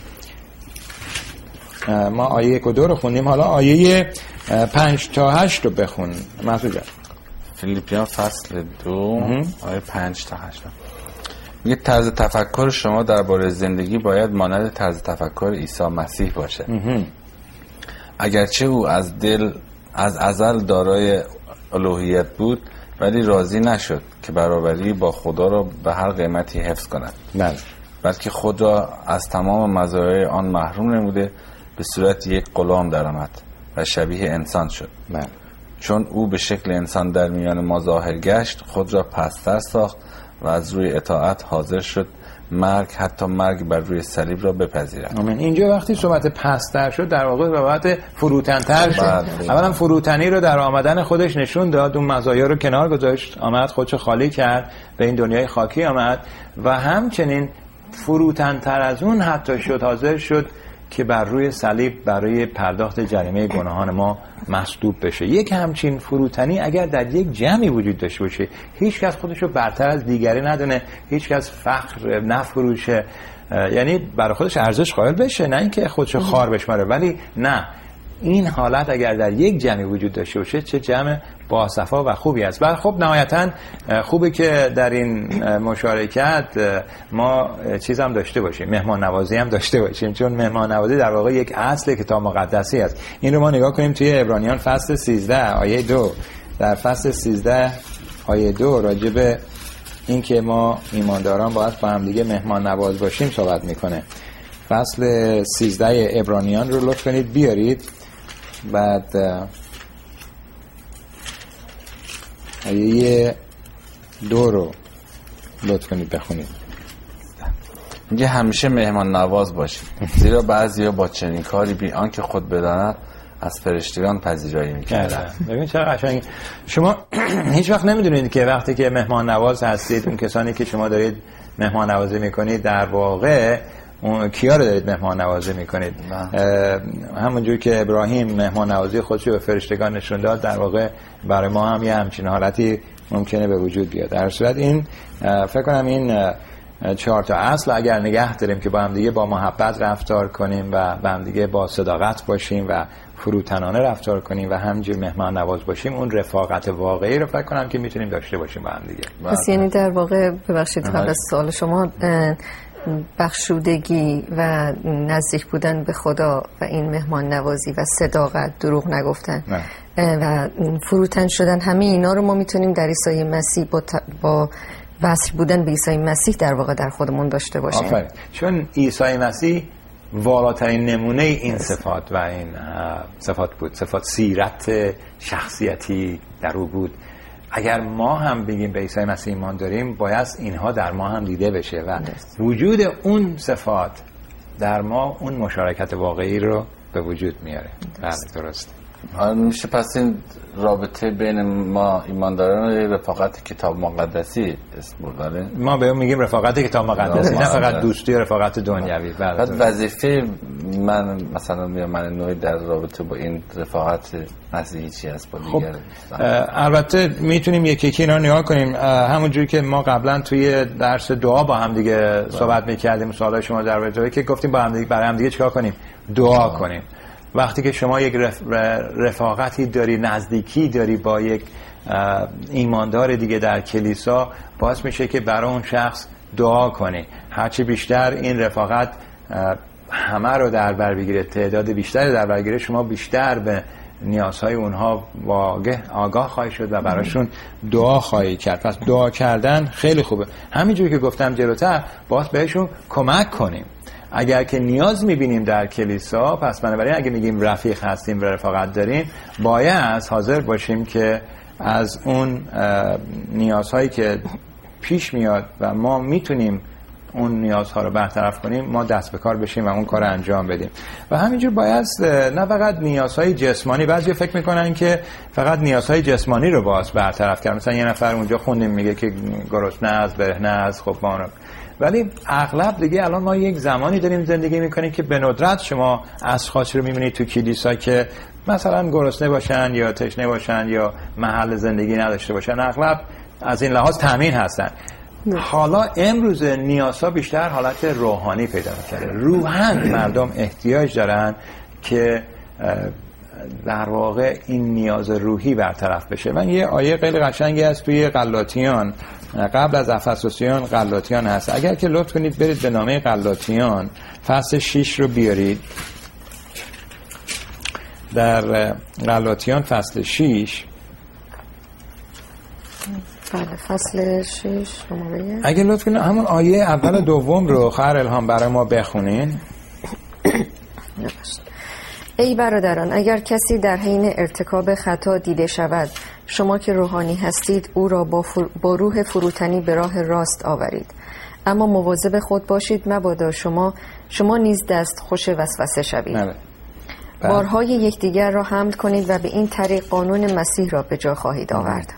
ما آیه یک و دو رو خوندیم، حالا آیه پنج تا هشت رو بخون مسعود جان. فیلیپیان فصل دو آیه پنج تا هشت میگه طرز تفکر شما درباره زندگی باید مانند طرز تفکر عیسی مسیح باشه. اگرچه او از دل از ازل دارای الوهیت بود، ولی راضی نشد که برابری با خدا را به هر قیمتی حفظ کند، بله، بلکه خود را از تمام مزایای آن محروم نموده، به صورت یک غلام درآمد و شبیه انسان شد. بله. چون او به شکل انسان در میان ما ظاهر گشت، خود را پست‌تر ساخت و از روی اطاعت حاضر شد مرگ، حتی مرگ بر روی صلیب را بپذیرد. آمین. اینجا وقتی صحبت پست‌تر شد در واقع صحبت فروتن‌تر شد. اولا فروتنی رو در آمدن خودش نشون داد، اون مزایا رو کنار گذاشت، آمد خودش خالی کرد، به این دنیای خاکی آمد و همچنین فروتن‌تر از اون حتی شد، حاضر شد که بر روی صلیب برای پرداخت جریمه گناهان ما مصلوب بشه. یک همچین فروتنی اگر در یک جمعی وجود داشته باشه، هیچ کس خودش رو برتر از دیگری ندونه، هیچ کس فخر نفروشه، یعنی برای خودش ارزش قائل بشه، نه اینکه خودش رو خار بشماره، ولی نه، این حالت اگر در یک جمعی وجود داشته باشه چه جمع با صفا و خوبی است. و خب نهایتا خوبه که در این مشارکت ما چیز هم داشته باشیم، مهمان نوازی هم داشته باشیم، چون مهمان نوازی در واقع یک اصل کتاب مقدسی است. این رو ما نگاه کنیم توی عبرانیان فصل سیزده آیه دو، در فصل سیزده آیه دو راجع به این که ما ایمانداران باید با هم دیگه مهمان نواز باشیم صحبت میکنه. فصل سیزده عبرانیان رو لطف کنید بیارید، بعد آیه دو رو لطف کنید بخونید. میگه همیشه مهمان نواز باشید، زیرا بعضیا با چنین کاری بی آنکه خود بداند از فرشتگان پذیرایی میکردن. ببین چرا قشنگ. شما هیچ وقت نمیدونید که وقتی که مهمان نواز هستید، اون کسانی که شما دارید مهمان نوازی میکنید در واقع اون کیا رو دارید مهمان نوازی میکنید. همونجور که ابراهیم مهمان نوازی خودش رو به فرشتگان نشون داد، در واقع برای ما هم یه همچین حالتی ممکنه به وجود بیاد. در صورت این فکر کنم این چهار تا اصل اگر نگه داریم که با هم دیگه با محبت رفتار کنیم و با هم دیگه با صداقت باشیم و فروتنانه رفتار کنیم و همینجور مهمان نواز باشیم، اون رفاقت واقعی رو فکر کنم که میتونیم داشته باشیم با هم دیگه. پس یعنی در واقع ببخشید قبل از سوال شما، بخشودگی و نزدیک بودن به خدا و این مهمان نوازی و صداقت، دروغ نگفتن نه. و فروتن شدن، همه اینا رو ما میتونیم در عیسی مسیح با, ت... با وصل بودن به عیسی مسیح در واقع در خودمون داشته باشیم. آفرین. چون عیسی مسیح والاترین نمونه این صفات و این صفات بود، صفات سیرت شخصیتی در او بود. اگر ما هم بگیم به عیسی مسیح ایمان داریم، باید اینها در ما هم دیده بشه و وجود اون صفات در ما اون مشارکت واقعی رو به وجود میاره. بله درست. میشه پس این رابطه بین ما ایمانداران رفاقت کتاب مقدسی اسم برداره؟ ما به اون میگیم رفاقت کتاب مقدسی، نه فقط دوستی و رفاقت دنیوی. بعد وظیفه من مثلا من نوعی در رابطه با این رفاقت مسیحی چی هست با دیگر؟ خب البته میتونیم یکی یکی اینا نگاه کنیم. همونجوری که ما قبلا توی درس دعا با هم دیگه صحبت میکردیم، سوالای شما در رابطه که گفتیم با هم دیگه برای هم دیگه چیکار کنیم؟ دعا کنیم. وقتی که شما یک رفاقتی داری، نزدیکی داری با یک ایماندار دیگه در کلیسا، باعث میشه که برای اون شخص دعا کنی. هرچی بیشتر این رفاقت همه رو در بر بگیره، تعداد بیشتری در بر بگیره، شما بیشتر به نیازهای اونها واقع آگاه خواهی شد و براشون دعا خواهی کرد. پس دعا کردن خیلی خوبه. همینجوری که گفتم جلوتر، باز بهشون کمک کنیم. اگر که نیاز میبینیم در کلیسا، پس بنابراین اگه میگیم رفیق هستیم و رفاقت داریم، باید حاضر باشیم که از اون نیازهایی که پیش میاد و ما میتونیم اون نیازها رو برطرف کنیم، ما دست به کار بشیم و اون کار رو انجام بدیم. و همینجور باید نه فقط نیازهای جسمانی، بعضی فکر میکنن که فقط نیازهای جسمانی رو باید برطرف کرد. مثلا یه نفر اونجا خوندیم میگه که گرسنه است، برهنه است، خب ما، ولی اغلب دیگه الان ما یک زمانی داریم زندگی میکنیم که به ندرت شما اشخاصی رو میبینید تو کلیسا که مثلا گرسنه باشن یا تشنه باشن یا محل زندگی نداشته باشن. اغلب از این لحاظ تامین هستن. حالا امروز نیازها بیشتر حالت روحانی پیدا میکنه. روحاً مردم احتیاج دارن که در واقع این نیاز روحی برطرف بشه. من یه آیه خیلی قشنگی هست توی غلاطیان، قبل از افسوسیان غلاطیان هست. اگر که لطف کنید برید به نامه غلاطیان فصل شش رو بیارید. در غلاطیان فصل شش، بله فصل شش شماره، اگه لطف کنید همون آیه اول دوم رو خواهر الهام برای ما بخونین. ای برادران، اگر کسی در حین ارتکاب خطا دیده شود، شما که روحانی هستید او را با, فر... با روح فروتنی به راه راست آورید. اما مواظب خود باشید مبادا شما شما نیز دست خوش وسوسه شوید. بله. بارهای یکدیگر را حمل کنید و به این طریق قانون مسیح را به جا خواهید آورد.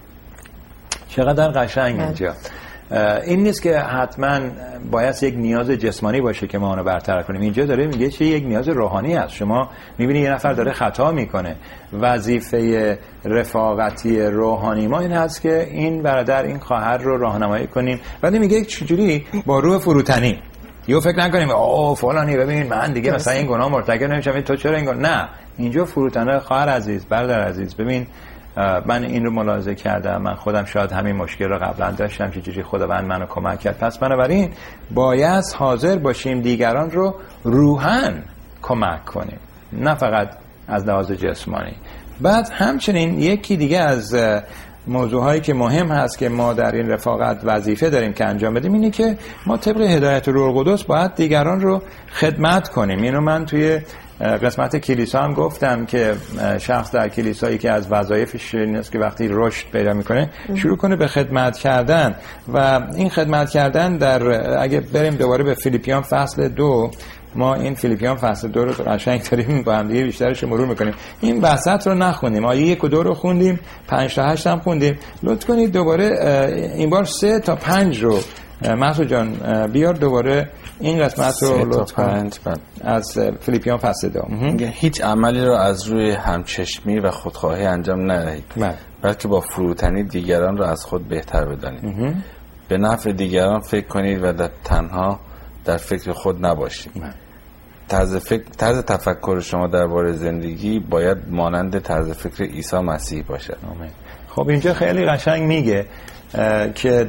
چقدر قشنگ اینجا. این نیست که حتما باید یک نیاز جسمانی باشه که ما اونو برطرف کنیم. اینجا داره میگه چه یک نیاز روحانی هست. شما میبینی یه نفر داره خطا میکنه، وظیفه رفاقتی روحانی ما این هست که این برادر، این خواهر رو راهنمایی کنیم. ولی میگه چجوری؟ با روح فروتنی. یو فکر نکنیم اوه فلانی ببین من دیگه مثلا این گناه مرتکب نمیشم، تو چرا این گناه؟ نه، اینجا فروتنه. خواهر عزیز، برادر عزیز، ببین من این رو ملاحظه کردم، من خودم شاید همین مشکل رو قبلا داشتم، چجوری خداوند منو کمک کرد. پس بنابراین باید حاضر باشیم دیگران رو روحاً کمک کنیم، نه فقط از لحاظ جسمانی. بعد همچنین یکی دیگه از موضوعهایی که مهم هست که ما در این رفاقت وظیفه داریم که انجام بدیم اینه که ما طبق هدایت روح القدس باید دیگران رو خدمت کنیم. اینو من توی قسمت کلیسا هم گفتم که شخص در کلیسایی که از وظایفش این است که وقتی رشد پیدا میکنه شروع کنه به خدمت کردن. و این خدمت کردن در، اگه بریم دوباره به فیلیپیان فصل دو، ما این فیلیپیان فصل دو رو قشنگ داریم با هم دیگه بیشترش مرور میکنیم. این بحثت رو نخوندیم، آیه یک و دو رو خوندیم، پنج تا هشت هم خوندیم. لطف کنید دوباره این بار سه تا پنج رو محسود جان بیار دوباره این قسمت رو لطف کن از فیلیپیان فصل دو. هیچ عملی رو از روی همچشمی و خودخواهی انجام ندهید، بلکه با فروتنی دیگران رو از خود بهتر بدانید. به نفع دیگران فکر کنید و در تنها در فکر خود نباشید. طرز فکر طرز تفکر شما درباره زندگی باید مانند طرز فکر عیسی مسیح باشد. آمین. خب اینجا خیلی قشنگ میگه که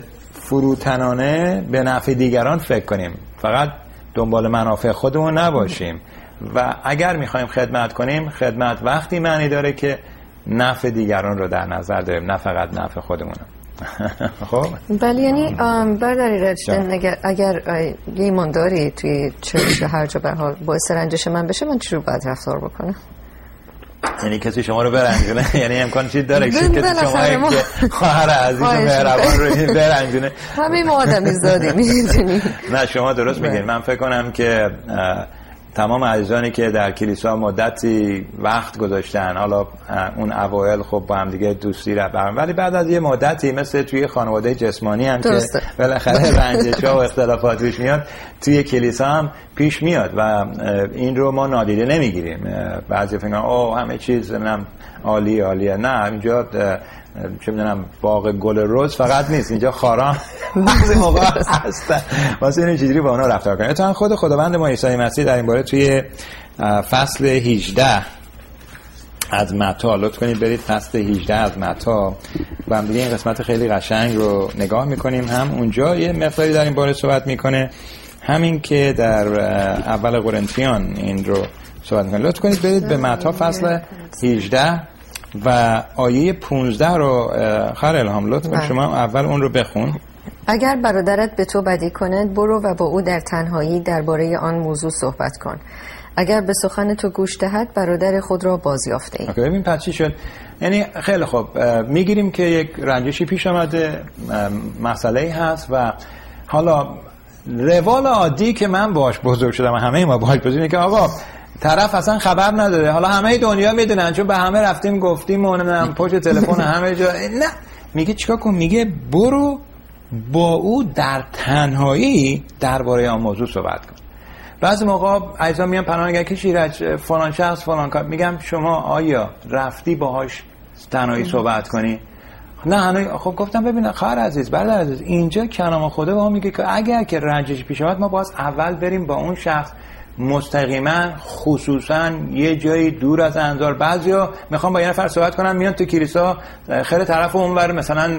فروتنانه به نفع دیگران فکر کنیم، فقط دنبال منافع خودمون نباشیم. و اگر میخوایم خدمت کنیم، خدمت وقتی معنی داره که نفع دیگران رو در نظر داریم، نه فقط نفع خودمون. خب بله، یعنی برداری رجدن اگر, اگر یه ایمانداری توی چرچ هر جا به حال باعث رنجش من بشه، من چی رو باید رفتار بکنم؟ یعنی کسی شما رو برنجونه؟ یعنی امکان چیز داره که کسی شما که خواهر عزیز و مهربان رو برنجونه؟ همه ما آدمی زادیم میدونی. نه شما درست میگین. من فکر کنم که تمام عزیزانی که در کلیسا مدتی وقت گذاشتن، حالا اون اوایل خب با هم دیگه دوستی رفتن، ولی بعد از یه مدتی مثل توی خانواده جسمانی هم که بالاخره رنجش‌ها و اختلافات پیش میاد، توی کلیسا هم پیش میاد و این رو ما نادیده نمیگیریم. بعضی فکر می‌کنن اوه همه چیز نم عالی عالیه. نه، اینجا چه میدونم باغ گل رز فقط نیست، اینجا خارا بعضی موقع هستن. واسه این چجوری با اونا رفتار کنیم. تا خود خداوند ما عیسی مسیح در این باره توی فصل هجده از متی، لطف کنید برید فصل هجده از متی و هم دیگه این قسمت خیلی قشنگ رو نگاه میکنیم. هم اونجا یه مقداری در این باره صحبت میکنه، همین که در اول قرنتیان این رو صحبت میکنه. لطف کنید برید به متی فصل هجده و آیه پانزده رو خیر الهام لطف کن شما اول اون رو بخون. اگر برادرت به تو بدی کند برو و با او در تنهایی درباره آن موضوع صحبت کن. اگر به سخن تو گوش دهد برادر خود را بازیافته ای. اوکی، ببین پس چی شد. یعنی خیلی خوب میگیریم که یک رنجشی پیش آمده، مسئله‌ای هست و حالا روال عادی که من باش بزرگ شدم و همه ما باش بزرگ که آقا طرف اصلا خبر نداره، حالا همه دنیا میدونن چون به همه رفتیم گفتیم و نمیدونم پشت تلفن همه جا. نه، میگه چیکار کن؟ میگه برو با او در تنهایی درباره آن موضوع صحبت کن. بعضی موقع عزیزان میان پناه میگن که شیرج فلان شخص فلان کار، میگم شما آیا رفتی باهاش تنهایی صحبت کنی؟ نه هنوز. خب گفتم ببین خواهر عزیز، برادر عزیز، اینجا کلام خدا به ما میگه که اگر که رنجش پیش اومد ما باز اول بریم با اون شخص مستقیما، خصوصا یه جایی دور از انظار. بعضیا میخوام با یه نفر صحبت کنم میان تو کلیسا، خیلی طرف اونور مثلا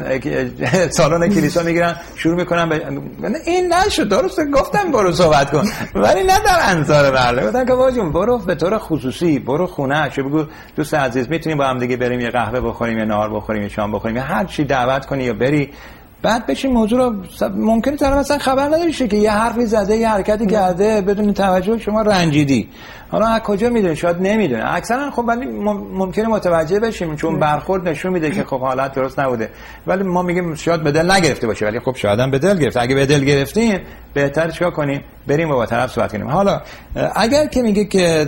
سالن کلیسا میگیرن شروع میکنن به این نشد، درسته گفتم برو صحبت کن، ولی نه در انظار مردم. گفتن که واجون برو به طور خصوصی، برو خونه شو بگو دوست عزیز میتونیم با هم دیگه بریم یه قهوه بخوریم، یه نهار بخوریم، یه شام بخوریم، یا هر چی دعوت کنی یا بری. بعد بشین موضوع رو ممکنه طرف مثلا خبر نداریشه که یه حرفی زده، یه حرکتی کرده بدون توجه شما رنجیدی. حالا از کجا میدونی؟ شاید نمیدونه. اکثرا خب ولی ممکنه متوجه بشیم چون برخورد نشون میده که خب حالت درست نبوده، ولی ما میگیم شاید به دل نگرفته باشه، ولی خب شاید هم به دل گرفته. اگه به دل گرفتیم بهتر چیکار کنیم؟ بریم و با طرف صحبت کنیم. حالا اگر که میگه که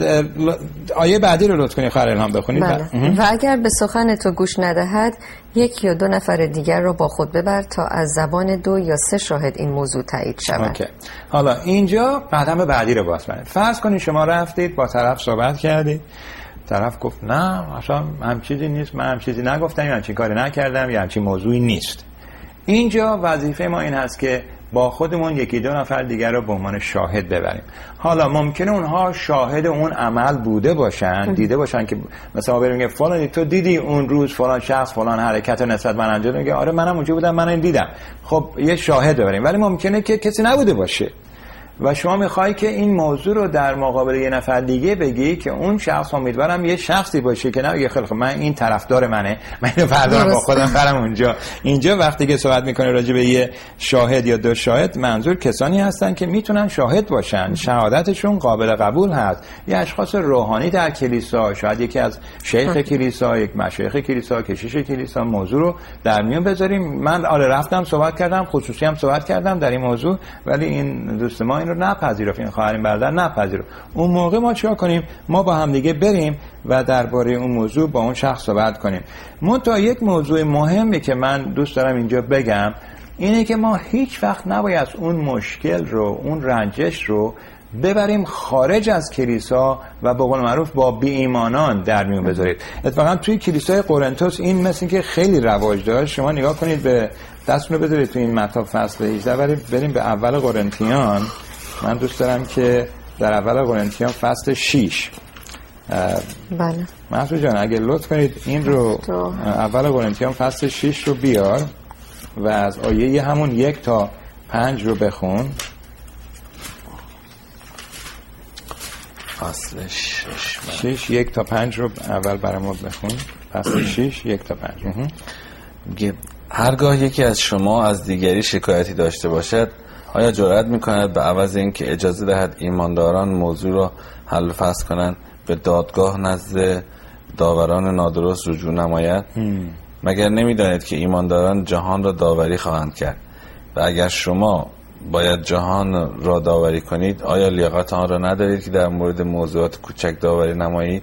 آیه بعدی رو لطف کنید خواهر الهام بخونید. بله. و اگر به سخن تو گوش ندهد یک یا دو نفر دیگر رو با خود ببر تا از زبان دو یا سه شاهد این موضوع تایید شود. اوکی. حالا اینجا قدم بعدی رو باز کنید. فرض کنید شما رفتید با طرف صحبت کردید، طرف گفت نه اصلا هم چیزی نیست، من هم چیزی نگفتم یا همچین کاری نکردم یا همچین موضوعی نیست. اینجا وظیفه ما این هست که با خودمون یکی دو نفر دیگر رو به عنوان شاهد ببریم. حالا ممکنه اونها شاهد اون عمل بوده باشن، دیده باشن که مثلا ما بریم که فلانی تو دیدی اون روز فلان شخص فلان حرکت رو نسبت من انجام میگه آره منم اونجا بودم، من این دیدم. خب یه شاهد ببریم. ولی ممکنه که کسی نبوده باشه و شما میخوای که این موضوع رو در مقابل یه نفر دیگه بگی که اون شخص امیدوارم یه شخصی باشه که نه خیلی خب من این طرفدار منه، من اینو بردارم با خودم برم اونجا. اینجا وقتی که صحبت میکنه راجع به یه شاهد یا دو شاهد، منظور کسانی هستن که میتونن شاهد باشن، شهادتشون قابل قبول هست. یه اشخاص روحانی در کلیسا، شاید یکی از شیخ کلیسا، یک مشایخ کلیسا، کشیش کلیسا، موضوع رو در میون بذاریم. من آره رفتم صحبت کردم، خصوصی هم صحبت کردم در این موضوع، ولی این دوست ما این رو نپذیرفت، این خواهرین برادر نپذیرفت. اون موقع ما چیکار کنیم؟ ما با هم دیگه بریم و درباره اون موضوع با اون شخص صحبت کنیم. منتها یک موضوع مهمی که من دوست دارم اینجا بگم اینه که ما هیچ وقت نباید اون مشکل رو، اون رنجش رو ببریم خارج از کلیسا و به قول معروف با بی ایمانان در میون بذارید. اتفاقا توی کلیسای قرنتوس این مثل که خیلی رواج داشت. شما نگاه کنید، به دستتون رو بذارید تو این متی فصل هجده، بریم بریم به اول قرنتیان. من دوست دارم که در اول قرنتیان فصل شش. بله محسود جان اگه لطف کنید این رو اول قرنتیان فصل شش رو بیار و از آیه همون یک تا پنج رو بخون. فصل شش شش یک تا پنج رو اول برای ما بخون. فصل شش یک تا پنج. هرگاه یکی از شما از دیگری شکایتی داشته باشد آیا جرأت می‌کند به عوض اینکه اجازه دهد ایمانداران موضوع را حل و فصل کنند به دادگاه نزد داوران نادرست رجوع نماید؟ مگر نمی‌دانید که ایمانداران جهان را داوری خواهند کرد؟ و اگر شما باید جهان را داوری کنید، آیا لیاقت آن را ندارید که در مورد موضوعات کوچک داوری نمایید؟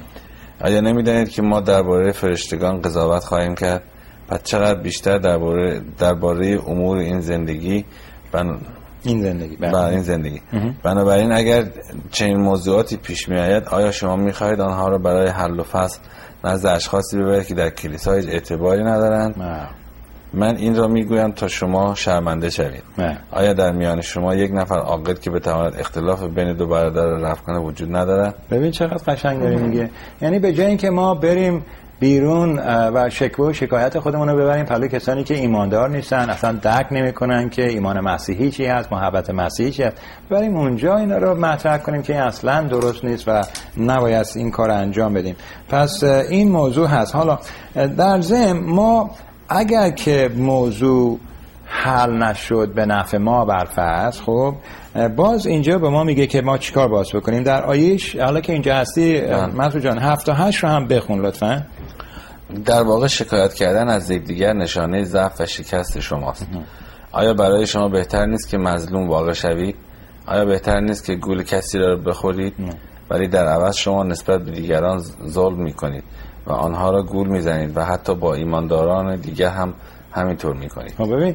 آیا نمیدانید که ما درباره فرشتگان قضاوت خواهیم کرد؟ پس چقدر بیشتر درباره درباره امور این زندگی بن... این زندگی بله این زندگی بنابراین اگر چنین موضوعاتی پیش می آید، آیا شما می خواهید آنها را برای حل و فصل نزد اشخاصی ببرید که در کلیسا هیچ اعتباری ندارند؟ نه. من این را میگویم تا شما شرمنده شوید. نه. آیا در میان شما یک نفر عاقل که بتواند اختلاف بین دو برادر را رفع کنه وجود ندارد؟ ببین چقدر قشنگ داری میگه. یعنی به جای اینکه ما بریم بیرون و شکوه و شکایت خودمون رو ببریم پلوی کسانی که ایماندار نیستن، اصلا درک نمیکنن که ایمان مسیحی چی هست، محبت مسیحی چی هست، بریم اونجا اینا رو مطرح کنیم که اصلا درست نیست و نباید این کار انجام بدیم. پس این موضوع هست. حالا در ضمن ما اگر که موضوع حل نشد به نفع ما برفرض، خب باز اینجا به ما میگه که ما چیکار باز بکنیم. در آیش حالا که اینجا هستی مسعود جان هفت و هشت رو هم بخون لطفاً. در واقع شکایت کردن از یکدیگر نشانه ضعف و شکست شماست. آیا برای شما بهتر نیست که مظلوم واقع شوید؟ آیا بهتر نیست که گول کسی را بخورید ولی در عوض شما نسبت به دیگران ظلم میکنید و آنها را گول میزنید و حتی با ایمانداران دیگر هم همینطور میکنید؟ ببین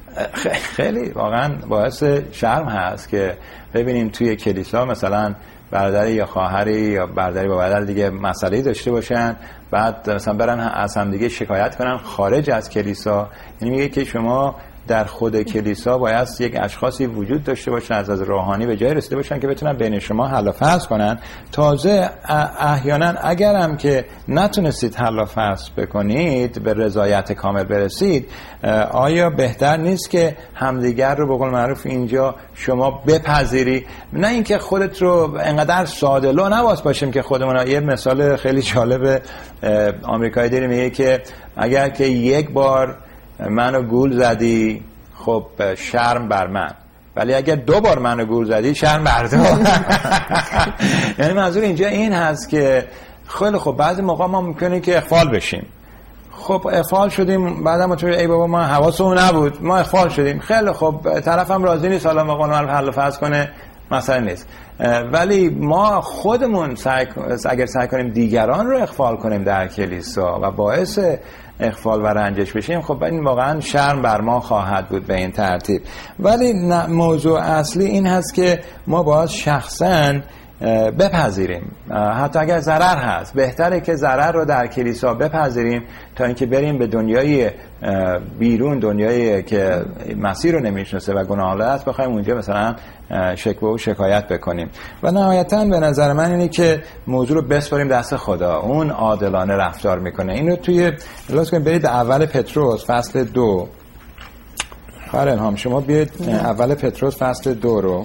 خیلی واقعا باعث شرم هست که ببینیم توی کلیسا مثلا برادری یا خواهری یا برادری با برادر دیگه مسئله‌ای داشته باشن، بعد مثلا برن از هم دیگه شکایت کنن خارج از کلیسا. یعنی میگه که شما در خود کلیسا باید یک اشخاصی وجود داشته باشن از از روحانی به جای رسیده باشن که بتونن بین شما حل و فصل کنن. تازه احیانا اگر هم که نتونستید حل و فصل بکنید، به رضایت کامل برسید، آیا بهتر نیست که همدیگر رو به قول معروف اینجا شما بپذیری، نه اینکه خودت رو انقدر ساده لو نواز باشیم که خودمون. یه مثال خیلی جالب آمریکایی داریم میگه که اگر که یک بار منو گول زدی خب شرم بر من، ولی اگر دو بار منو گول زدی شرم بر تو. یعنی منظور اینجا این هست که خیلی خب بعضی موقع ما ممکنه که اخفال بشیم. خب اخفال شدیم، بعدم تو ای بابا ما حواسمون نبود، ما اخفال شدیم. خیلی خب طرفم راضی نیست حالا ما قانون حل و فصل کنه، مثلا نیست. ولی ما خودمون سعی اگر سعی کنیم دیگران رو اخفال کنیم در کلیسا و باعث اخفال و رنجش بشیم، خب این واقعا شرم بر ما خواهد بود به این ترتیب. ولی موضوع اصلی این هست که ما باید شخصاً بپذیریم، حتی اگر ضرر هست بهتره که ضرر رو در کلیسا بپذیریم تا اینکه بریم به دنیای بیرون، دنیایی که مسیح رو نمیشناسه و گناه‌آلود است، بخوایم اونجا مثلا شکوه و شکایت بکنیم. و نهایتاً به نظر من اینه که موضوع رو بسپاریم دست خدا، اون عادلانه رفتار میکنه. اینو توی لطفاً کنید برید اول پتروس فصل دو. خواهر الهام شما بیاید اول پتروس فصل دو رو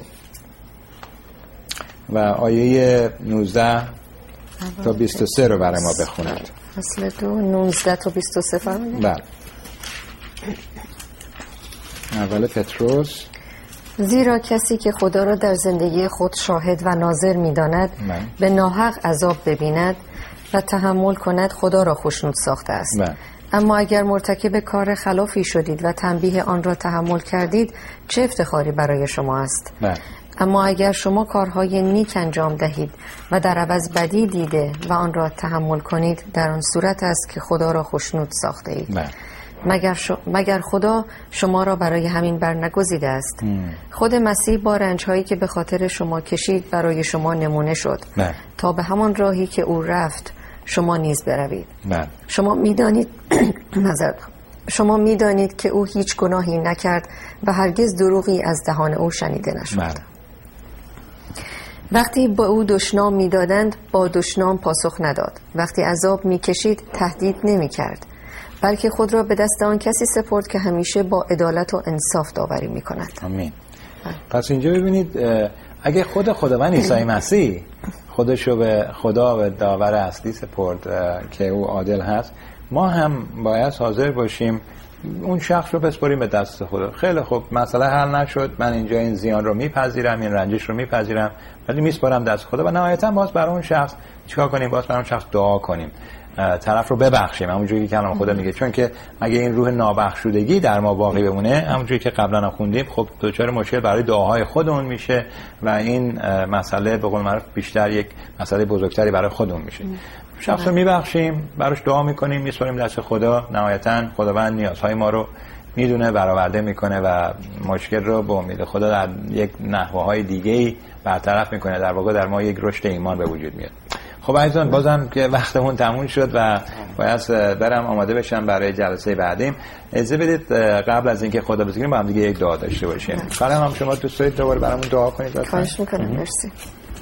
و آیه نوزده تا بیست و سه رو برای ما بخونید. فصل دو نوزده تا بیست و سه فرمایید. بله. اول پتروس. زیرا کسی که خدا را در زندگی خود شاهد و ناظر می‌داند به ناحق عذاب ببیند و تحمل کند خدا را خوشنود ساخته است. بله. اما اگر مرتکب کار خلافی شدید و تنبیه آن را تحمل کردید چه افتخاری برای شما است. بله. اما اگر شما کارهای نیک انجام دهید و در عوض بدی دیده و آن را تحمل کنید، در آن صورت است که خدا را خوشنود ساخته اید. بله. مگر, ش... مگر خدا شما را برای همین برنگزیده است. مم. خود مسیح با رنجهایی که به خاطر شما کشید برای شما نمونه شد. بله. تا به همان راهی که او رفت شما نیز بروید. بله. شما میدانید نظر شما میدانید که او هیچ گناهی نکرد و هرگز دروغی از دهان او شنیده نشد. بله. وقتی با او دشنام میدادند با دشنام پاسخ نداد، وقتی عذاب میکشید تهدید نمیکرد، بلکه خود را به دست آن کسی سپرد که همیشه با عدالت و انصاف داوری میکند. آمین. پس اینجا ببینید اگه خود خداوند عیسی مسیح خودشو به خدا و داور اصلی سپرد که او عادل هست، ما هم باید حاضر باشیم اون شخص رو بسپاریم به دست خدا. خیلی خوب مسئله حل نشد، من اینجا این زیان رو میپذیرم، این رنجش رو میپذیرم، ولی میسپارم دست خدا و نهایتا باز برای اون شخص چیکار کنیم؟ باز برای اون شخص دعا کنیم. طرف رو ببخشیم، همونجوری که کلام خدا میگه. چون که اگه این روح نابخشودگی در ما باقی بمونه، همونجوری که قبلا خوندیم، خب دچار مشکل برای دعاهای خودمون میشه و این مسئله به قول معروف بیشتر یک مسئله بزرگتری برای خودمون میشه. شخص رو میبخشیم، براش دعا میکنیم، میسپاریم دست خدا. نهایتاً خداوند نیازهای ما رو میدونه، برآورده میکنه و مشکل رو به امید خدا در یک نحوهای دیگه‌ای برطرف میکنه. در واقع در ما یک رشد ایمان به وجود میاد. خب عزیزان، بازم که وقتمون تموم شد و باید برم آماده بشم برای جلسه بعدیم. اجازه بدید قبل از اینکه خدا بسپاریم با هم دیگه یک دعا داشته باشیم. خواهرام هم شما دوست دارید دوباره برامون دعا کنید؟ خواهش میکنم. مرسی.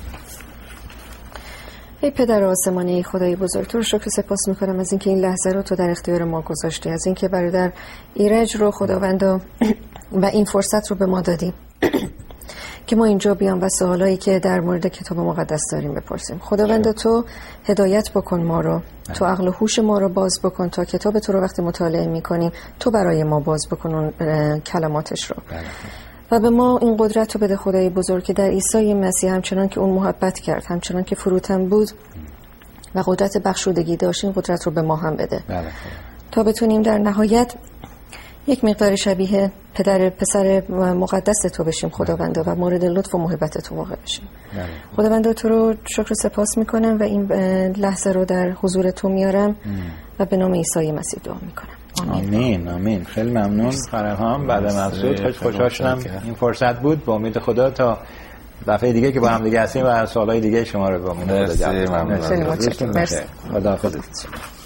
ای پدر آسمانی، خدای بزرگ، تو رو شکر سپاس میکنم از اینکه این لحظه رو تو در اختیار ما گذاشتی، از اینکه برادر ایرج رو خداوندا و این فرصت رو به ما دادی که ما اینجا بیام و سوالایی که در مورد کتاب مقدس داریم بپرسیم. خداوندا تو هدایت بکن ما رو، تو عقل و هوش ما رو باز بکن تا کتاب تو رو وقتی مطالعه میکنیم تو برای ما باز بکن اون کلماتش رو و به ما این قدرت رو بده خدای بزرگ که در عیسی مسیح همچنان که اون محبت کرد، همچنان که فروتن بود و قدرت بخشودگی داشت، این قدرت رو به ما هم بده بله. تا بتونیم در نهایت یک مقدار شبیه پدر پسر مقدس تو بشیم خداوندا و مورد لطف و محبت تو واقع بشیم. بله. خداوندا تو رو شکر و سپاس میکنم و این لحظه رو در حضور تو میارم ام. و به نام عیسی مسیح دعا میکنم. آمین آمین. خیلی ممنون خانم. بعد مسعود خیلی خوشحال شدم این فرصت بود. با امید خدا تا دفعه دیگه که با هم دیگه هستیم و سوالای دیگه شما رو با امید خدا جواب میدیم. خیلی متشکرم. خدا حافظ.